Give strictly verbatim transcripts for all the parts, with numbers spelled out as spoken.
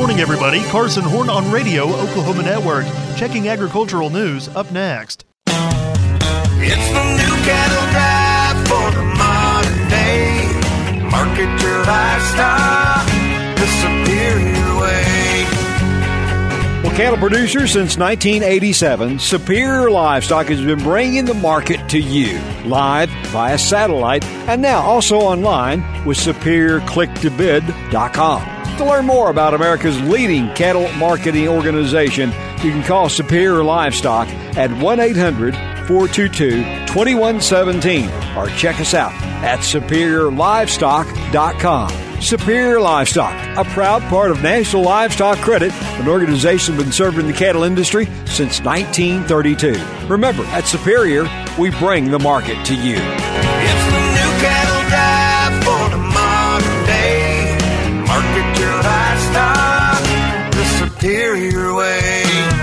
morning, everybody. Carson Horn on Radio, Oklahoma Network. Checking agricultural news up next. It's the new cattle drive for the modern day. Market your livestock the superior way. Well, cattle producer since nineteen eighty-seven, Superior Livestock has been bringing the market to you live via satellite and now also online with superior click to bid dot com. To learn more about America's leading cattle marketing organization, you can call Superior Livestock at one eight hundred four two two two one one seven or check us out at superior livestock dot com. Superior Livestock, a proud part of National Livestock Credit, an organization that's been serving the cattle industry since nineteen thirty-two. Remember, at Superior, we bring the market to you. It's the new cattle drive for the modern day. Market your livestock the superior way.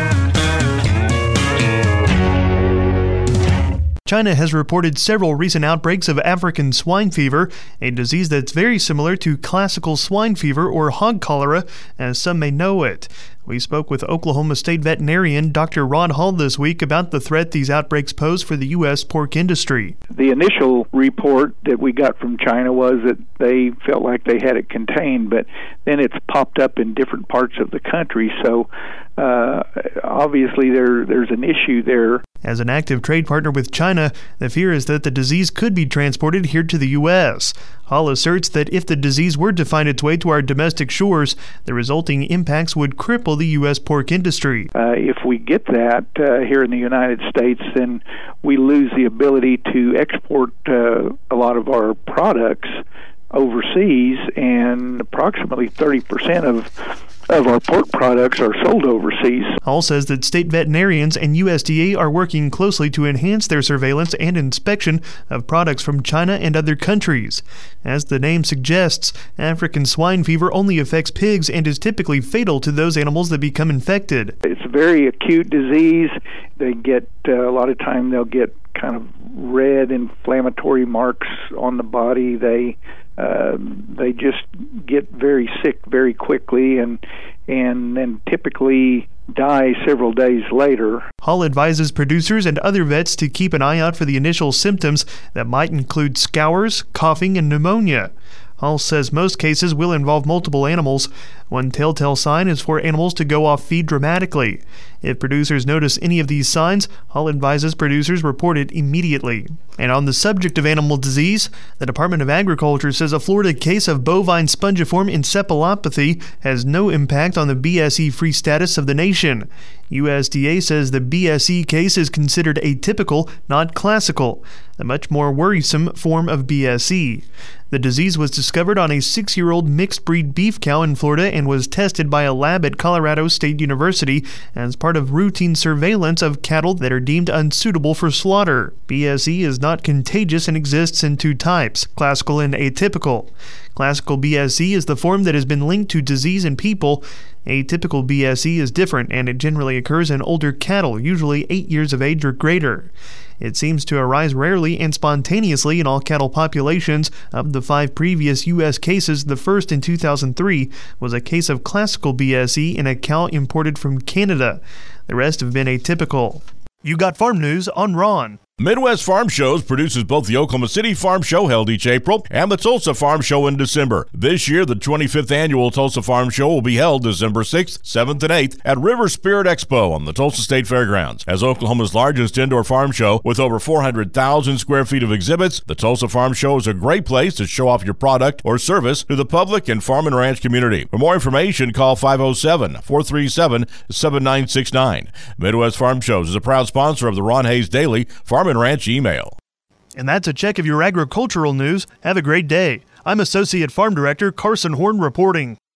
China has reported several recent outbreaks of African swine fever, a disease that's very similar to classical swine fever or hog cholera, as some may know it. We spoke with Oklahoma State veterinarian Doctor Rod Hall this week about the threat these outbreaks pose for the U S pork industry. The initial report that we got from China was that they felt like they had it contained, but then it's popped up in different parts of the country, so uh, obviously there there's an issue there. As an active trade partner with China, the fear is that the disease could be transported here to the U S. Hall asserts that if the disease were to find its way to our domestic shores, the resulting impacts would cripple the U S pork industry. Uh, if we get that uh, here in the United States, then we lose the ability to export uh, a lot of our products overseas, and approximately thirty percent of of our pork products are sold overseas. Hall says that state veterinarians and U S D A are working closely to enhance their surveillance and inspection of products from China and other countries. As the name suggests, African swine fever only affects pigs and is typically fatal to those animals that become infected. It's a very acute disease. They get, uh, a lot of time they'll get kind of red inflammatory marks on the body. They uh, they just get very sick very quickly and and then typically die several days later. Hall advises producers and other vets to keep an eye out for the initial symptoms that might include scours, coughing, and pneumonia. Hall says most cases will involve multiple animals. One telltale sign is for animals to go off feed dramatically. If producers notice any of these signs, Hall advises producers report it immediately. And on the subject of animal disease, the Department of Agriculture says a Florida case of bovine spongiform encephalopathy has no impact on the B S E-free status of the nation. U S D A says the B S E case is considered atypical, not classical, a much more worrisome form of B S E. The disease was discovered on a six-year-old mixed-breed beef cow in Florida and was tested by a lab at Colorado State University as part of routine surveillance of cattle that are deemed unsuitable for slaughter. B S E is not contagious and exists in two types, classical and atypical. Classical B S E is the form that has been linked to disease in people. Atypical B S E is different, and it generally occurs in older cattle, usually eight years of age or greater. It seems to arise rarely and spontaneously in all cattle populations. Of the five previous U S cases, the first in two thousand three was a case of classical B S E in a cow imported from Canada. The rest have been atypical. You got farm news on Ron. Midwest Farm Shows produces both the Oklahoma City Farm Show held each April and the Tulsa Farm Show in December. This year, the twenty-fifth annual Tulsa Farm Show will be held December sixth, seventh, and eighth at River Spirit Expo on the Tulsa State Fairgrounds. As Oklahoma's largest indoor farm show with over four hundred thousand square feet of exhibits, the Tulsa Farm Show is a great place to show off your product or service to the public and farm and ranch community. For more information, call five oh seven, four three seven, seven nine six nine. Midwest Farm Shows is a proud sponsor of the Ron Hayes Daily Farm and Ranch email. And that's a check of your agricultural news. Have a great day. I'm Associate Farm Director Carson Horn reporting.